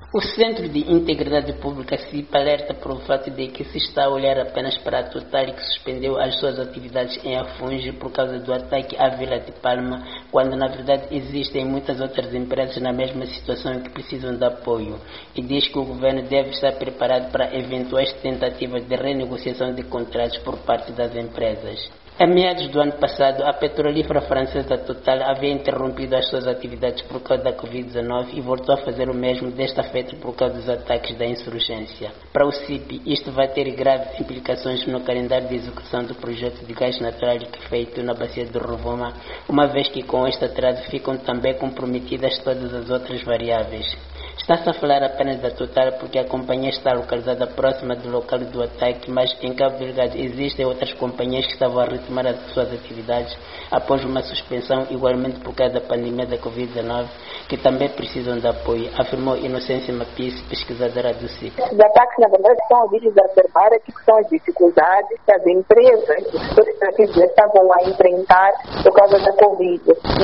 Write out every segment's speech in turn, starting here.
O Centro de Integridade Pública CIP alerta para o fato de que se está a olhar apenas para a Total, que suspendeu as suas atividades em Afungi por causa do ataque à Vila de Palma, quando na verdade existem muitas outras empresas na mesma situação e que precisam de apoio, e diz que o governo deve estar preparado para eventuais tentativas de renegociação de contratos por parte das empresas. Em meados do ano passado, a petrolífera francesa Total havia interrompido as suas atividades por causa da Covid-19 e voltou a fazer o mesmo, desta feita por causa dos ataques da insurgência. Para o CIP, isto vai ter graves implicações no calendário de execução do projeto de gás natural liquefeito na bacia do Rovuma, uma vez que com este atraso ficam também comprometidas todas as outras variáveis. Está-se a falar apenas da Total porque a companhia está localizada próxima do local do ataque, mas em Cabo Delgado existem outras companhias que estavam a retomar as suas atividades após uma suspensão, igualmente por causa da pandemia da Covid-19, que também precisam de apoio, afirmou Inocência Mapis, pesquisadora do CIP. Os ataques, na verdade, são vídeos a observar aqui que são as dificuldades que as empresas, os setores extrativos estavam a enfrentar por causa da Covid.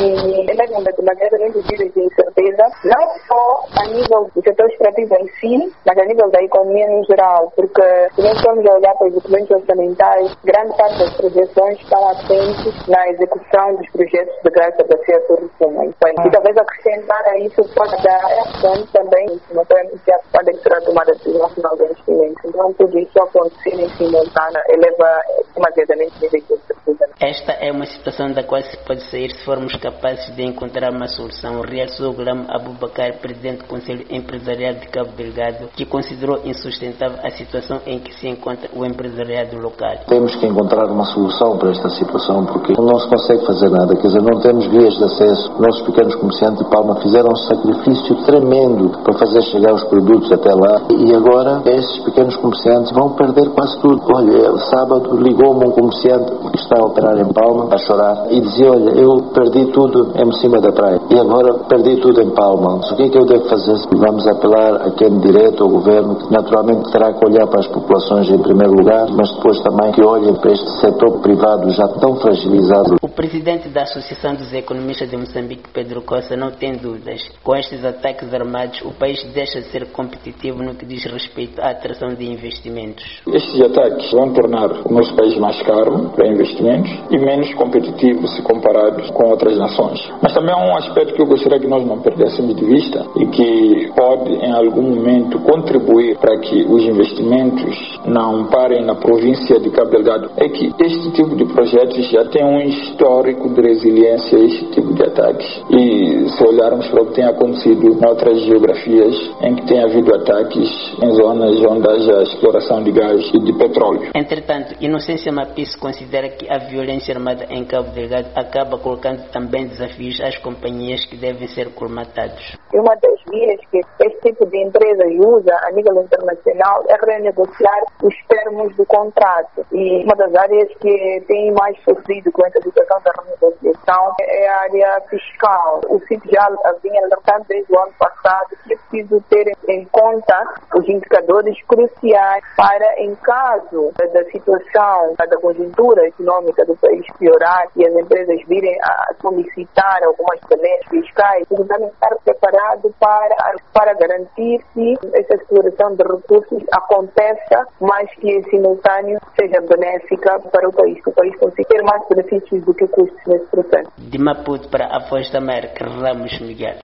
E mesmo de uma grande vídeos de incerteza, não só a nível do setor extrativo em si, mas a nível da economia em geral, porque se nós formos olhar para os documentos orçamentais, grande parte das projeções estão assentes na execução dos projetos de gás da bacia do Rovuma. E talvez acrescentar a isso pode dar ação também, não podemos dizer que podem ser tomada a decisão final de investimento. Então, tudo isso acontecer em simultâneo eleva demasiadamente o nível de incerteza. Esta é uma situação da qual se pode sair se formos capazes de encontrar uma solução, realçou Gulam Abubakar, presidente do Conselho Empresarial de Cabo Delgado, que considerou insustentável a situação em que se encontra o empresariado local. Temos que encontrar uma solução para esta situação, porque não se consegue fazer nada, quer dizer, não temos vias de acesso. Nossos pequenos comerciantes de Palma fizeram um sacrifício tremendo para fazer chegar os produtos até lá, e agora esses pequenos comerciantes vão perder quase tudo. Olha, sábado ligou-me um comerciante que está a operar em Palma, a chorar, e dizia: olha, eu perdi tudo em cima da praia, e agora perdi tudo em Palma. O que é que eu devo fazer? Vamos apelar a quem de direito, ao governo, que naturalmente terá que olhar para as populações em primeiro lugar, mas depois também que olhem para este setor privado já tão fragilizado. O presidente da Associação dos Economistas de Moçambique, Pedro Costa, não tem dúvidas. Com estes ataques armados, o país deixa de ser competitivo no que diz respeito à atração de investimentos. Estes ataques vão tornar o nosso país mais caro para investimentos e menos competitivo se comparado com outras nações. Mas também há um aspecto que eu gostaria que nós não perdêssemos de vista e que pode em algum momento contribuir para que os investimentos não parem na província de Cabo Delgado, é que este tipo de projetos já tem um histórico de resiliência a este tipo de ataques. E se olharmos para o que tem acontecido em outras geografias em que tem havido ataques em zonas onde haja exploração de gás e de petróleo. Entretanto, Inocência Mapis considera que a violência armada em Cabo Delgado acaba colocando também desafios às companhias que devem ser colmatados. Uma das vias que este tipo de empresas usa a nível internacional é renegociar os termos do contrato. E uma das áreas que tem mais sofrido com essa situação da renegociação é a área fiscal. O CIP já vinha alertando desde o ano passado que é preciso ter em conta os indicadores cruciais para, em caso da situação da conjuntura econômica do país piorar e as empresas virem a solicitar algumas benesses fiscais, eles devem estar preparados para garantir que essa exploração de recursos aconteça, mas que em simultâneo seja benéfica para o país, que o país consiga ter mais benefícios do que custos nesse processo. De Maputo para a Voz da América, Ramos Miguel.